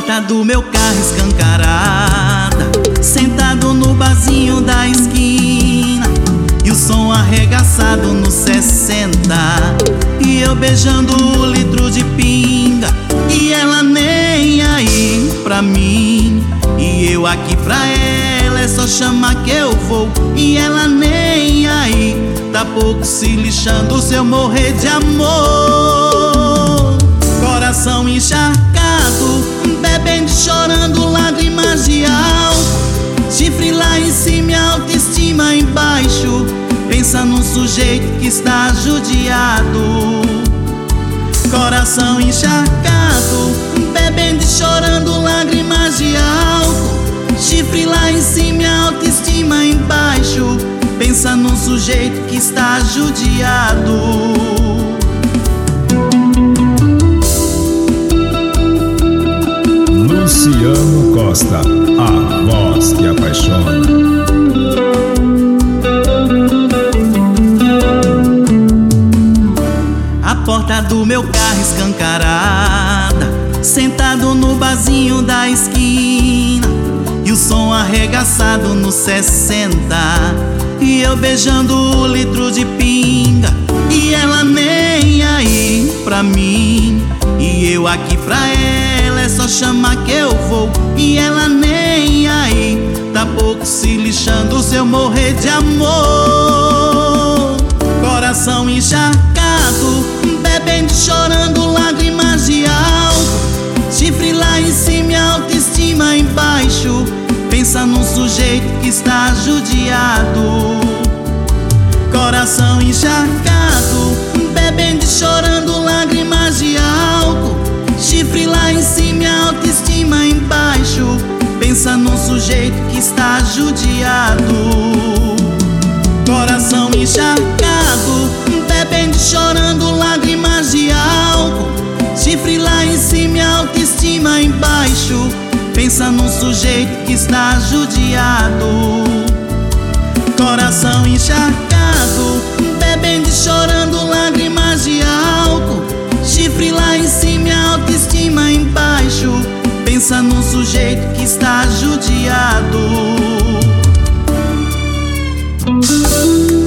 porta do meu carro escancarada, sentado no barzinho da esquina, e o som arregaçado no 60, e eu beijando o litro de pinga, e ela nem aí pra mim, e eu aqui pra ela, é só chamar que eu vou, e ela nem aí, tá pouco se lixando se eu morrer de amor. Coração encharcado, bebendo, chorando, lágrimas de álcool, chifre lá em cima e autoestima embaixo, pensa num sujeito que está judiado. Coração encharcado, bebendo, chorando, lágrimas de álcool, chifre lá em cima e autoestima embaixo, pensa num sujeito que está judiado. Luciano Costa, a voz que apaixona. A porta do meu carro escancarada, sentado no barzinho da esquina, e o som arregaçado no 60, e eu beijando o litro de pinga, e ela nem aí pra mim, e eu aqui pra ela, é só chamar que eu vou, e ela nem aí, tá pouco se lixando se eu morrer de amor. Coração encharcado, bebendo, chorando, lágrimas de álcool, chifre lá em cima e autoestima embaixo, pensa num sujeito que está judiado. Coração encharcado, bebendo, chorando, lágrimas de álcool, chifre lá em cima e autoestima embaixo, pensa num sujeito que está judiado. Coração encharcado, bebendo, chorando, lágrimas de álcool, chifre lá em cima e autoestima embaixo, pensa num sujeito que está judiado. Coração encharcado, bebendo, chorando, lágrimas de álcool, chifre lá em cima e autoestima embaixo, pensa num sujeito que está judiado.